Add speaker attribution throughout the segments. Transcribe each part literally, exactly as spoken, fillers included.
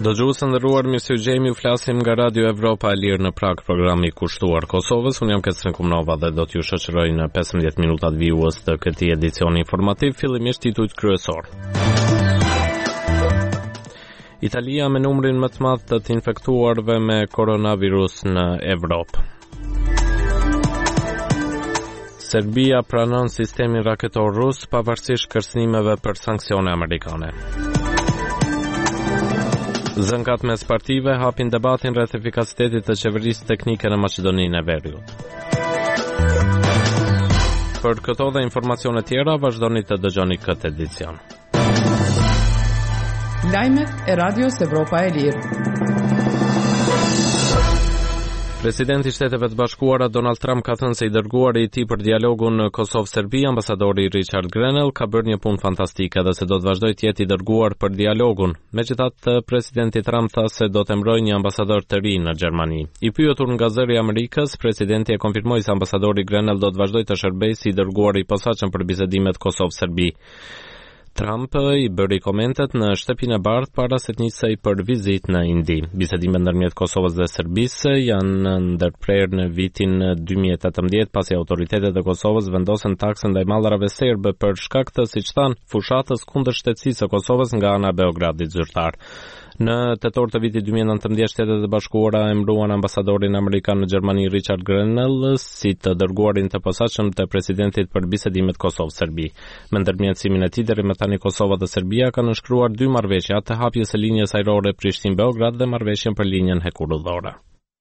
Speaker 1: Dëgjues të nderuar, mirë se u gjejmë, ju flasim nga Radio Evropa e Lirë në Prag, programi i kushtuar Kosovës. Unë jam Ketrin Kumnova dhe do t'ju shoqëroj në pesëmbëdhjetë minutat vijues të këtij edicioni informativ, fillimisht titujt kryesor. Italia me numrin më të madh të infektuarve me koronavirus në Evropë. Serbia pranon sistemin raketor rus pavarësisht kërcënimeve për sanksione amerikane. Zënkat mes partive hapin debatin rreth efikasitetit të qeverisë teknike në Maqedoninë e Veriut. Për këto dhe informacione tjera, vazhdoni të dëgjoni këtë edicion.
Speaker 2: Lajmet e Radios Evropa e Lirë.
Speaker 1: Presidenti i Shteteve të Bashkuara Donald Trump ka thënë se i dërguari i tij për dialogun në Kosovë-Serbi, ambasadori Richard Grenell, ka bërë një punë fantastike dhe se do të vazhdojë të jetë i dërguar për dialogun. Megjithatë, presidenti Trump tha se do të emërojë një ambasador të ri në Gjermani. I pyetur nga zëri i Amerikës, presidenti e konfirmoi se ambasadori Grenell do të vazhdojë të shërbejë si i dërguari i posaçëm për bisedimet Kosovë-Serbi. Trump i bëri komentet në shtëpinë e bardhë para se të nisej për vizitë në Indi. Bisedimet ndërmjet Kosovës dhe Serbisë janë ndërprerë në vitin dy mijë e tetëmbëdhjetë pasi autoritetet e Kosovës vendosën taksën ndaj mallrave serbe për shkak të, siç thanë, fushatës kundër shtetësisë së Kosovës nga ana e Beogradit zyrtar. Në tetor të vitit dy mijë e nëntëmbëdhjetë, Shtetet e Bashkuara emëruan ambasadorin amerikan në Gjermani Richard Grenell si të dërguarin të posaçëm të presidentit për bisedimet Kosovë-Serbi. Me ndërmjetësimin e tij deri më tani Kosova dhe Serbia kanë nënshkruar dy marrëveshje të hapjes së linjës ajrore Prishtinë-Beograd dhe marrëveshjen për linjën hekurudhore.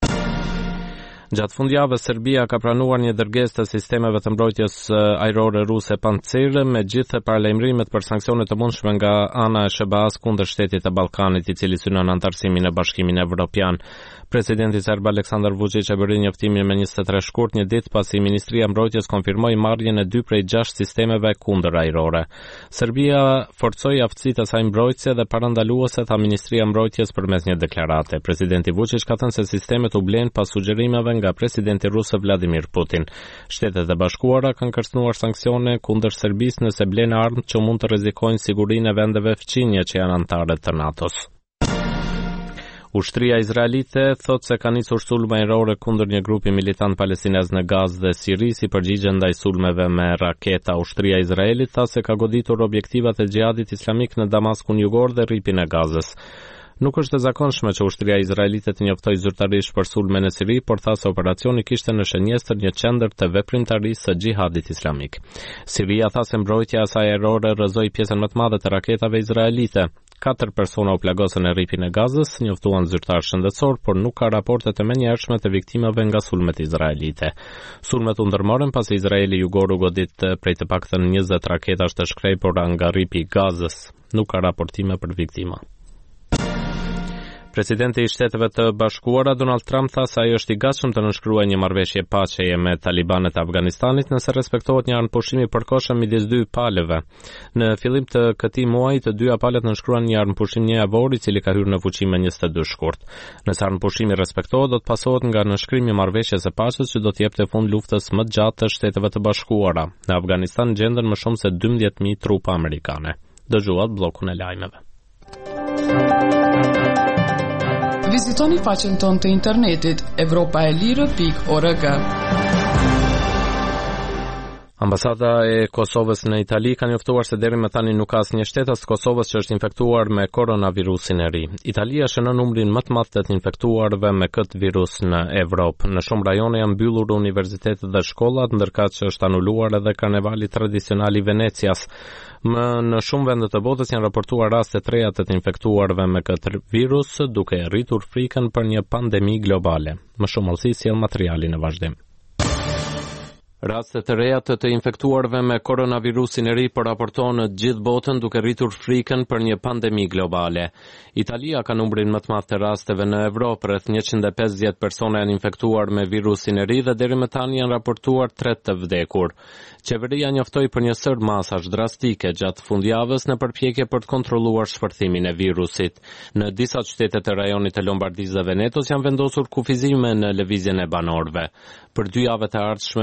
Speaker 1: Gjatë fundjavës, Serbia ka pranuar një dërgesë të sistemeve të mbrojtjes ajrore ruse Pantsir me gjithë paralajmërimet për sanksione të mundshme nga ana e sh b a-s kundër shtetit të Ballkanit, i cili synon antarësimin e Bashkimit Evropian. Presidenti serb Aleksandar Vučić e bëri njoftimin me njëzet e tre shkurt një ditë pasi Ministria e Mbrojtjes konfirmoi marrjen e dy prej gjashtë sistemeve kundër ajrore. Serbia forcoi aftësitë e saj mbrojtëse dhe parandaluese, tha Ministria e Mbrojtjes përmes një deklarate. Presidenti Vučić ka thënë se sistemet u blen pas sugjerimeve nga presidenti rus Vladimir Putin. Shtetet e Bashkuara kanë kërcënuar sanksione kundër Serbisë nëse blen armë që mund të rrezikojnë sigurinë e vendeve fqinje që janë anëtare të NATO-s. Ushtria izraelite thot se ka nisur sulme ajrore kundër një grupi militant palestinez në Gazë dhe Siri si përgjigje ndaj sulmeve me raketa. Ushtria e Izraelit tha se ka goditur objektivat e xhihadit islamik në Damaskun jugor dhe rripin e Gazës. Nuk është e zakonshme që ushtria izraelite të njoftojë zyrtarisht për sulme në Siri, por tha se operacioni kishte në shënjestër një qendër të veprimtarisë së xhihadit islamik. Siria tha se mbrojtja e saj ajrore rrëzoi pjesën më të madhe të raketave izraelite. Katër persona u plagosën në rripin e Gazës, njoftuan zyrtar shëndetësor, por nuk ka raporte të menjëhershme të viktimave nga sulmet izraelite. Sulmet u ndërmorën pasi Izraeli jugor u godit prej të paktën njëzet raketash të shkrepura nga rripi i Gazës. Nuk ka raportime për viktima. Presidenti i Shteteve të Bashkuara Donald Trump tha se ai është i gatshëm të nënshkruajë një marrëveshje paqeje me talibanët e Afganistanit nëse respektohet një armëpushim i përkohshëm midis dy palëve. Në fillim të këtij muaji, të dyja palët nënshkruan një armëpushim një javor i cili ka hyrë në fuqi me njëzet e dy shkurt. Nëse armëpushimi respektohet, do të pasohet nga nënshkrimi i marrëveshjes së paqes që do të jepte fund luftës më të gjatë të Shteteve të Bashkuara. Në Afganistan gjenden më shumë se dymbëdhjetë mijë trupa amerikane. Dëgjuat bllokun e lajmeve.
Speaker 2: Vizitoni faqen tonë të internetit evropa e lirë pikë org.
Speaker 1: Ambasada e Kosovës në Itali ka njoftuar se deri më tani nuk ka asnjë shtetës të Kosovës që është infektuar me koronavirusin e ri. Italia shënon numrin më të madh të infektuarve me këtë virus në Evropë. Në shumë rajone janë mbyllur universitetet dhe shkollat, ndërkaq që është anuluar edhe karnevali tradicional i Venecias. Më në shumë vende të botës janë raportuar raste të reja të të infektuarve me këtë virus, duke rritur frikën për një pandemi globale. Më shumë Olsi sjell materialin në vazhdim. Rastet të reja të të infektuarve me koronavirusin e ri po raportohen në gjithë botën duke rritur frikën për një pandemi globale. Italia ka numrin më të madh të rasteve në Evropë, rreth njëqind e pesëdhjetë persona janë infektuar me virusin e ri dhe deri më tani janë raportuar tre të vdekur. Qeveria njoftoi për një sër masash drastike gjatë fundjavës në përpjekje për të kontrolluar shpërthimin e virusit. Në disa qytete të rajonit të Lombardisë dhe Venetos janë vendosur kufizime në lëvizjen e banorëve. Për dy javë të ardhshme, pesëdhjetë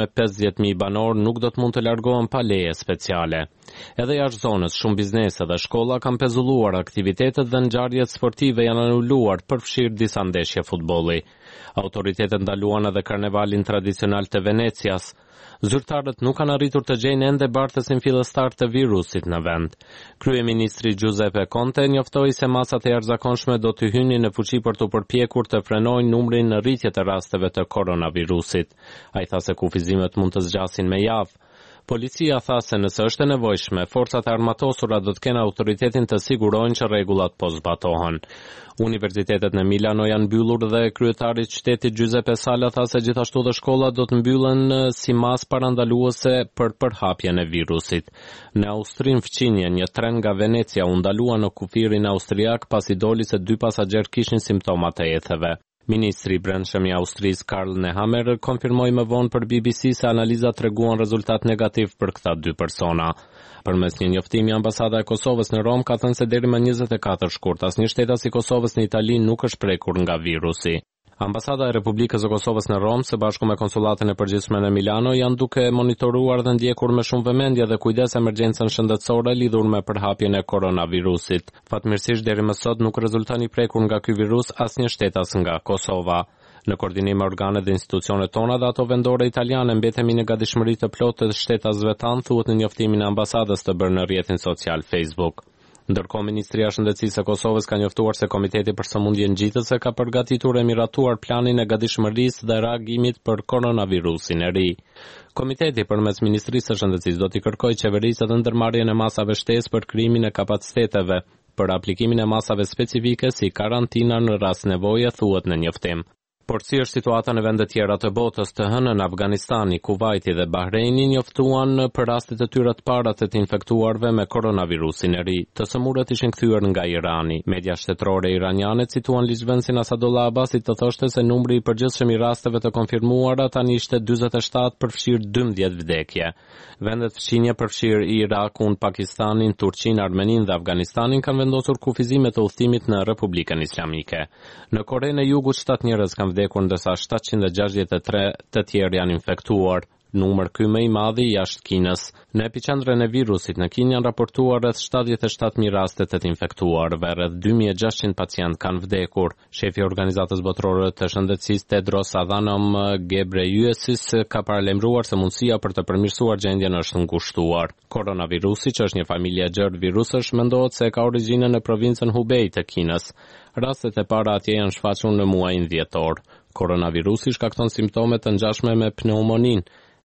Speaker 1: njëqind mijë banor nuk do të mund të largohen pa leje speciale. Edhe jashtë zonës, shumë biznese dhe shkolla kanë pezulluar, aktivitetet dhe ngjarjet sportive janë anuluar, përfshirë disa ndeshje futbolli. Autoritetet ndaluan edhe karnevalin tradicional të Venecias. Zyrtarët nuk kanë arritur të gjejnë ende bartësin fillestar të virusit në vend. Kryeministri Giuseppe Conte njoftoi se masat e jashtëzakonshme do të hynin në fuqi për të përpjekur të frenojnë numrin në rritje të rasteve të koronavirusit. Ai tha se kufizimet mund të zgjasin me javë. Policia tha se nëse është e nevojshme, forcat e armatosura do të kenë autoritetin të sigurojnë që rregullat po zbatohen. Universitetet në Milano janë mbyllur dhe kryetari i qytetit Giuseppe Sala tha se gjithashtu dhe shkollat do të mbyllen si masë parandaluese për përhapjen e virusit. Në Austrinë fqinje, një tren nga Venecia u ndalua në kufirin austriak pasi doli se dy pasagerë kishin simptoma të etheve. Ministri i Brendshëm i Austrisë Karl Nehammer konfirmoi më vonë për B B C se analizat treguan rezultat negativ për këta dy persona. Përmes një njoftimi, ambasada e Kosovës në Rom ka thënë se deri më njëzet e katër shkurt asnjë shtetas i Kosovës në Itali nuk është prekur nga virusi. Ambasada e Republikës së Kosovës në Rom, së bashku me konsulatën e përgjithshme në Milano, janë duke monitoruar dhe ndjekur me shumë vëmendje dhe kujdes emergjencën shëndetësore lidhur me përhapjen e koronavirusit. Fatmirësisht deri më sot nuk rezulton i prekur nga ky virus asnjë shtetas nga Kosova. Në koordinim me organet dhe institucionet tona dhe ato vendore italiane mbetemi në gatishmëri të plotë të shtetasve tanë, thuhet në njoftimin e ambasadës të bërë në rrjetin social Facebook. Ndërkohë, Ministria e Shëndetësisë së Kosovës ka njoftuar se Komiteti për Sëmundje Ngjitëse ka përgatitur e miratuar planin e gatishmërisë dhe reagimit për koronavirusin e ri. Komiteti përmes Ministrisë së Shëndetësisë do t'i kërkojë qeverisë edhe ndërmarrjen e masave shtesë për krijimin e kapaciteteve për aplikimin e masave specifike si karantina në rast nevoje, thuhet në njoftim. Por si është situata në vende tjera të botës? Të hënën Afganistani, Kuvaiti dhe Bahreini njoftuan për rastet e tyre të para të të infektuarve me koronavirusin e ri. Të sëmurët ishin kthyer nga Irani. Media shtetërore iraniane cituan ligjvendësin Asadullah Abbasit të thoshte se numri i përgjithshëm i rasteve të konfirmuara tani ishte dyzet e shtat, përfshirë dymbëdhjetë vdekje. Vendet fqinje përfshirë Irakun, Pakistanin, Turqinë, Armeninë dhe Afganistanin kanë vendosur kufizime të udhëtimit në Republikën Islamike. Në Korenë e Jugut shtat njerëz kanë vdekur ndërsa shtatëqind e gjashtëdhjetë e tre të tjerë janë infektuar. Numër ky më i madhi jashtë Kinës. Në epicentrin e virusit në Kinë janë raportuar rreth shtatëdhjetë e shtat mijë raste të të infektuarve, rreth dy mijë e gjashtëqind pacient kanë vdekur. Shefi i Organizatës Botërore të Shëndetësisë Tedros Adhanom Ghebreyesus ka paralajmëruar se mundësia për të përmirësuar gjendjen është ngushtuar. Koronavirusi, që është një familje e gjerë virusësh, mendohet se ka origjinën në provincën Hubei të Kinës. Rastet e para atje janë shfaqur në muajin dhjetor. Koronavirusi shkakton simptome të ngjashme me pneumoninë.